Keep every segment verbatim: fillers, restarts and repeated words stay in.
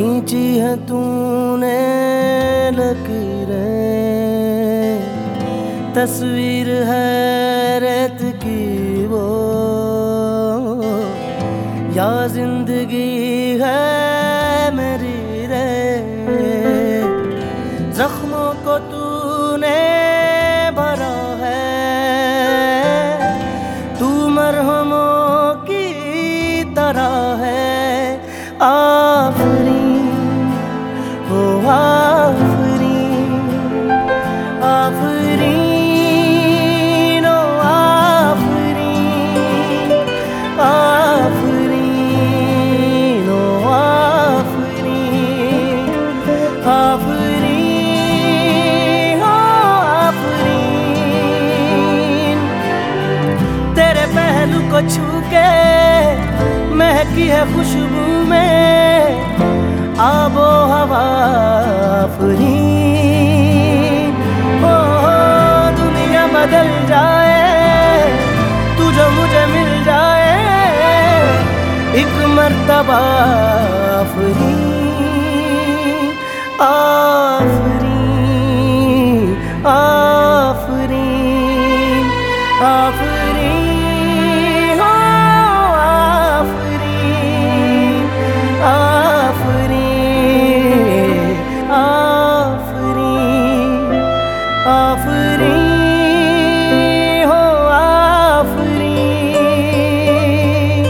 खींची है तूने लकीरें, तस्वीर है रेत की वो, या जिंदगी है मेरी रे। जख्मों को तूने भरा है, तू मरहमों की तरह है। आफरीन हो आफरीन, आफरीन ओ आफरीन, आफरीन ओ आफरीन, आफरीन ओ आफरीन। तेरे पहलू को छू के महकी है खुशबू में आबो हवा आफरीन। ओ दुनिया बदल जाए, तू जो मुझे मिल जाए एक मर्तबा आफरीन, आफरीन, आफरीन, आफरीन। आफरीन हो आफरीन।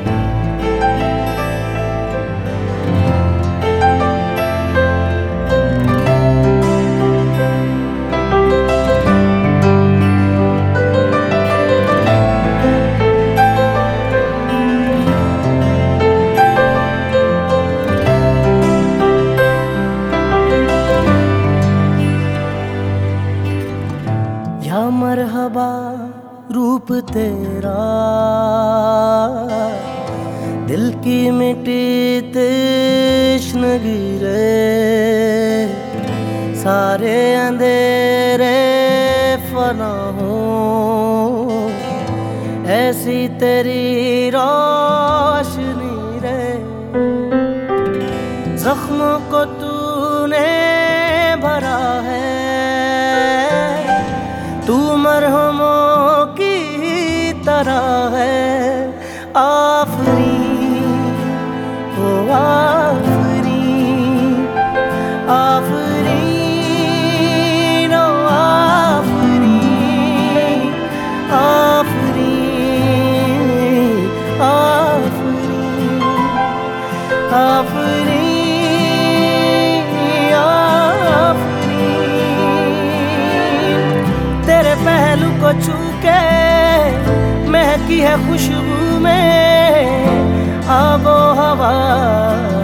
या मरहबा रूप तेरा, दिल की मिट्टी तश्नगी रे। सारे अंधेरे फना हो, ऐसी तेरी रोशनी रे। जख्मों को तूने भरा है, तू मरहमों की तरह है। आफरीन हो आफरीन, आफरीन ओ आफरीन, आफरीन, आफरीन, आफरीन, तेरे पहलू को छू के महकी है खुशबू में आबो हवा